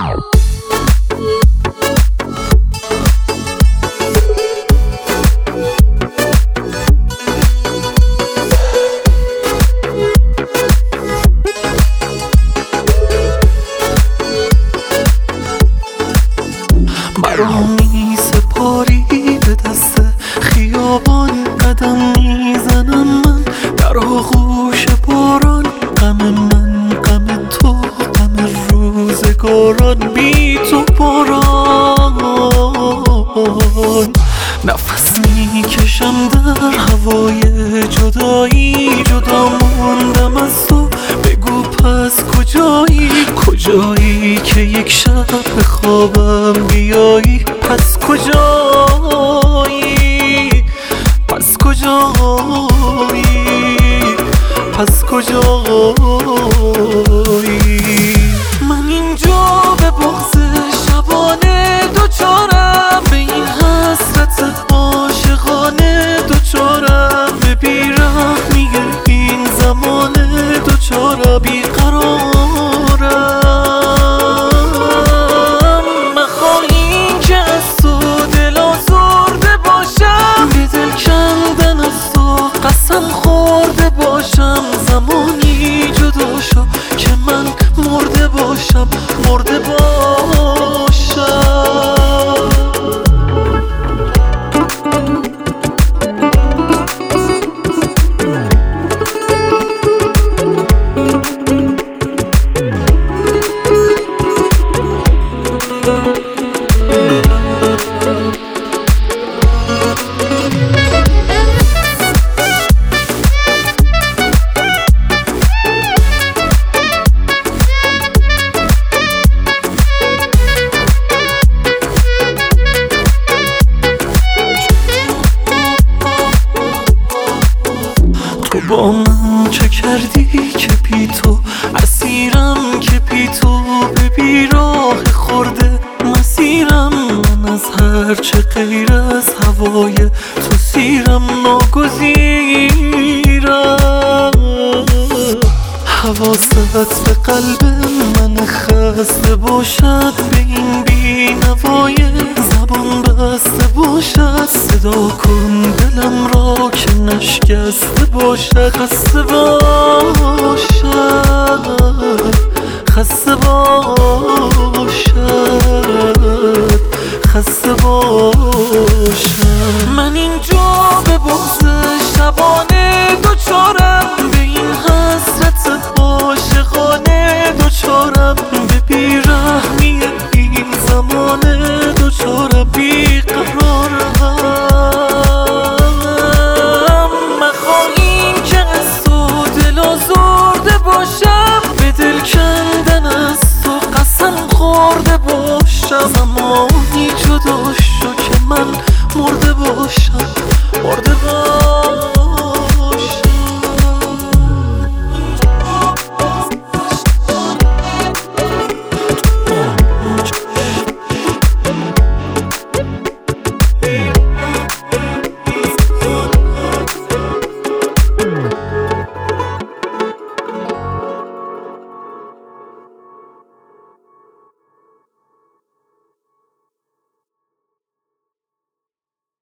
برامی سپاری به دست خیابان قدم میزنم من در آغوش باران. غم من غم تو غم روزگاران بی تو باران. نفس میکشم در هوای جدایی، جدا موندم از تو. بگو پس کجایی که یک شب به خوابم بیایی؟ پس کجایی من اینجا به بغض شبانه دوچارم، به این حسرت عاشقانه دوچارم، به بیرحمی این زمانه دوچارم، بیقرارم. مخواهی که از تو دل آزرده باشم، به دل کندن از تو قسم خورده باشم. زمانی جدا شو که من مرده باشم. تو با من چه کردی که بی تو اسیرم، که بی تو به بیراه خورده مسیرم. من از هرچه غیر از هوای تو سیرم، ناگزیرم. حواست به قلب من خسته باشد، به این بینوای زبان بسته باشد. صدا کن دلم را که نشکسته باشد، خسته باشد.